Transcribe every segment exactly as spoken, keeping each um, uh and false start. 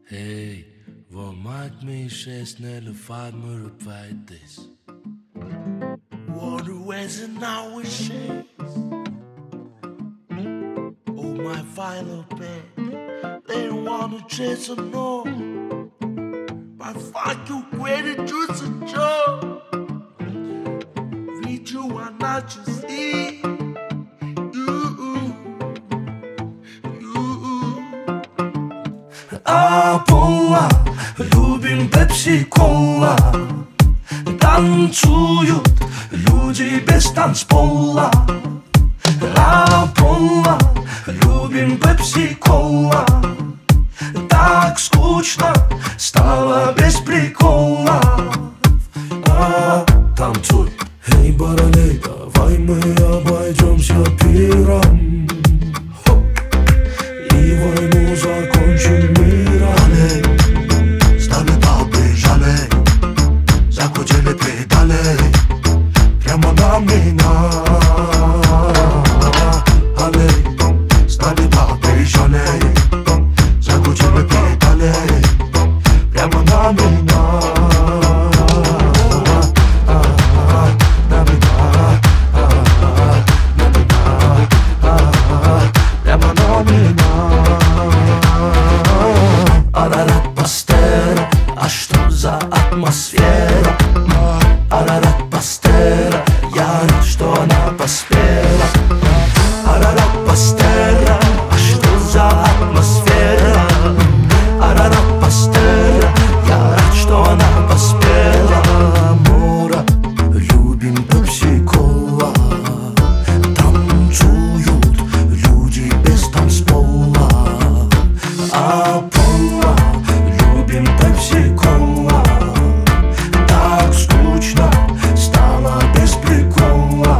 Hey, vad maakt me zes snelle vaart me op feit is. Wonder where's an hour shakes. Oh my final bed, they don't wanna chase a no. But fuck you, great just a joke. Read you are not just see. Аполло, любим пепси-кола. Танцуют люди без танцпола. Аполло, любим пепси-кола. Так скучно стало без прикола. А, танцуй, эй, баралей, давай мы обойдемся пиром. И войну закончим миром. Алей, стали бабы, жалей, закрутили педали прямо на меня. Алей, стали бабы, жалей, закрутили педали прямо на меня. Арарат Пастера, а что за атмосфера? Арарат Пастера, я рад, что она поспела. Арарат Пастера, а что за атмосфера? Арарат Пастера, я рад, что она поспела. Мора, любим пепси-кола. Танцуют люди без танцпола. Аполло, любим пепси-кола. Так скучно стало без прикола.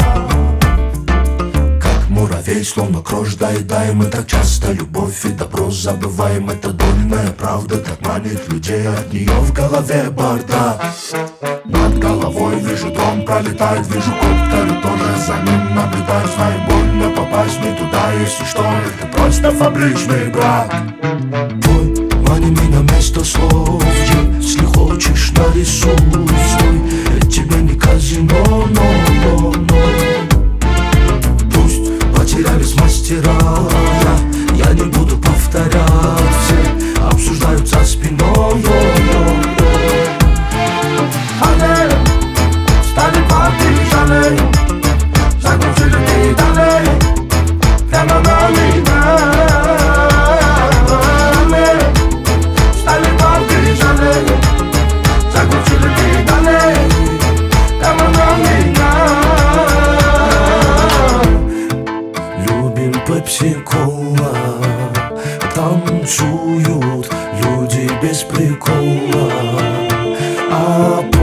Как муравей, словно крош доедаем. Мы так часто любовь и добро забываем. Это дольная правда, так манит людей. От нее в голове бардак. Над головой вижу дом пролетает. Вижу коптеры, тоже за ним наблюдаю. Знаю, больно попасть не туда. Если что, это просто фабричный брак. Бой, мани меня вместо слов. Если хочешь, нарисуй свой. Тебе не казино, но, но, но. Пусть потерялись мастера, я, я не буду повторять. Все обсуждают за спиной. Алей, стали побежали, закрутили педали прямо на меня. Алей, стали побежали, закрутили педали прямо на меня. Любим пепси-кола. Танцуют люди без прикола. А